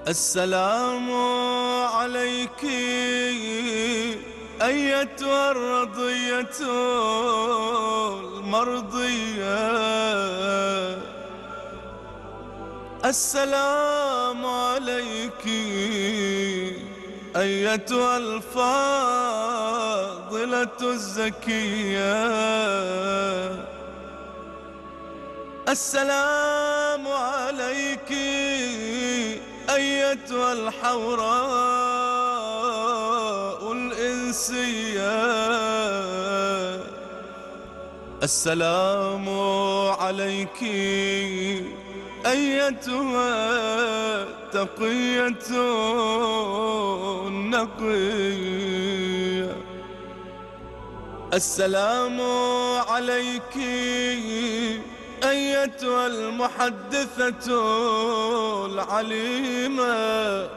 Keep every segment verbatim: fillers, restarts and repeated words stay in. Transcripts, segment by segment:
السلام عليك أيتها الرضية المرضية. السلام عليك أيتها الفاضلة الزكية. السلام عليك أيتها الحوراء الإنسية. السلام عليك أيتها التقية النقية. السلام عليك أيتها المحدثة العليمة.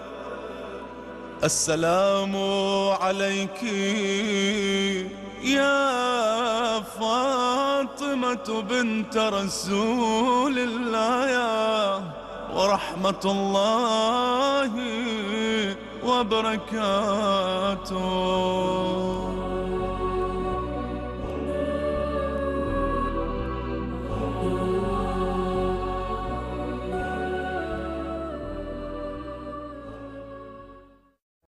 السلام عليك يا فاطمة بنت رسول الله ورحمة الله وبركاته.